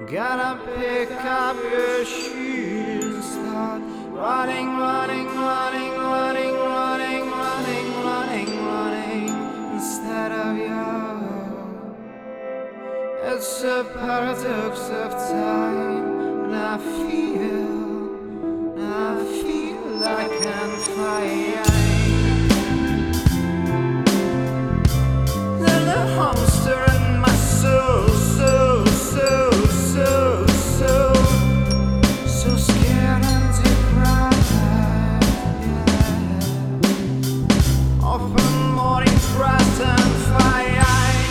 Gotta pick up your shoes and start running, running, running, running, running, running, running, running instead of you. It's a paradox of time, and I feel like I'm flying. There's a hamster in my soul, so scared and deprived, yeah. Often more depressed and flying.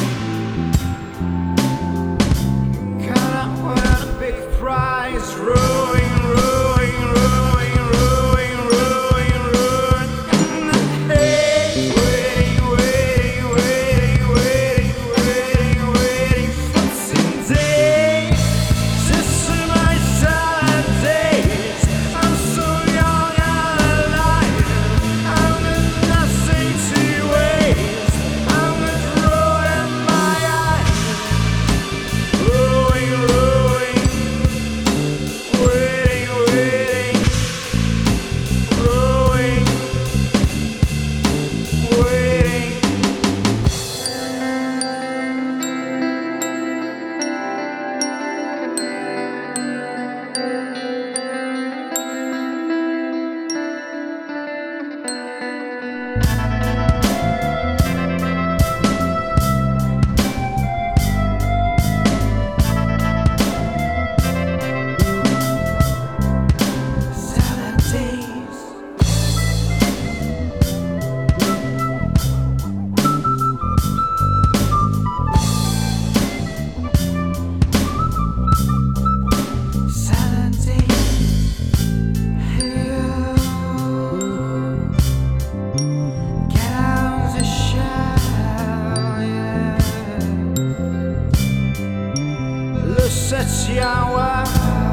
Kinda win a big prize, ruin, ruin, ruin, ruin, ruin, ruin. Hey, waiting, waiting, waiting, waiting, waiting, waiting for today. Just in my silent days, I'm so young and alive. I've got nothing to waste. I'm with ruin in my eyes. Ruin, ruin, waiting, waiting, ruin, waiting. Silent days. Silent days. You get out of the shell, yeah. Le 7e hour.